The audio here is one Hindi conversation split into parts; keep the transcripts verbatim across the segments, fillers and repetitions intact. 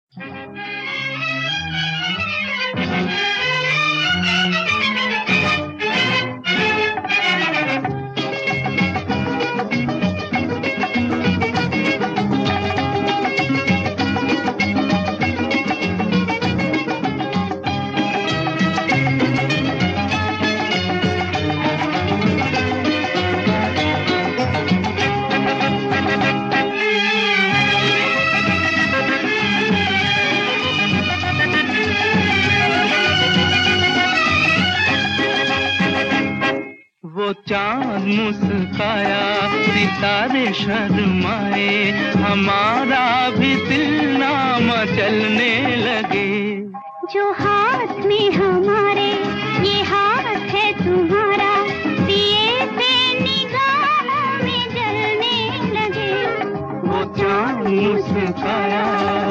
वो चाँद मुस्काया, सितारे शर्माए, हमारा भी दिल ना मचलने लगे। जो हाथ में हमारे ये हाथ है तुम्हारा, दिए से निगाहों में जलने लगे। वो चाँद मुस्काया,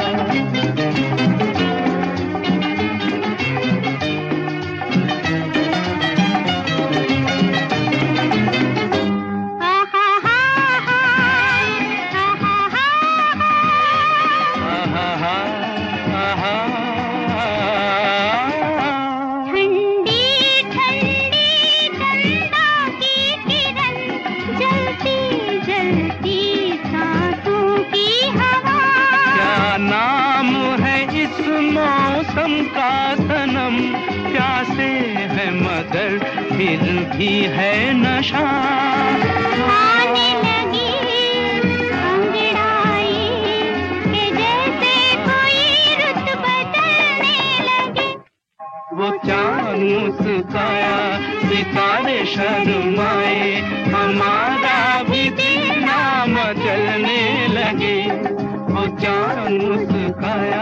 मौसम का सनम प्यासे है मगर फिर भी है नशा। आने लगी अंगड़ाई के जैसे कोई रुत बदलने लगे। वो चाँद मुस्काया, सितारे शर्माए, हमारा भी दिल ना मचलने लगे। वो चाँद मुस्काया,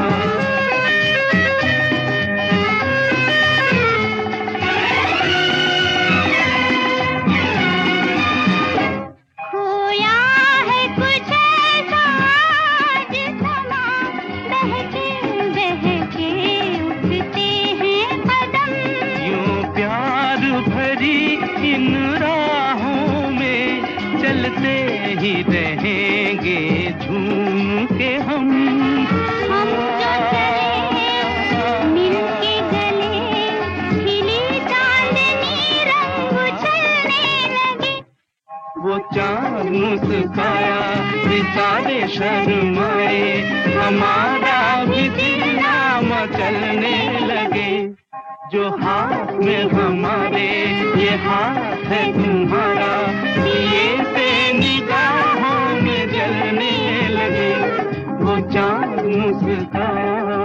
इन राहों में चलते ही रहेंगे झूम के हम। हम जो चले मिलके गले, खिली चांदनी रंग उछलने लगे। वो चाँद मुस्काया, सितारे शर्माए, हमारा भी दिल ना मचलने लगे। जो हाथ में हमारे ये हाथ है तुम्हारा, दिए से निगाहों में जलने लगे। वो चाँद मुस्काया।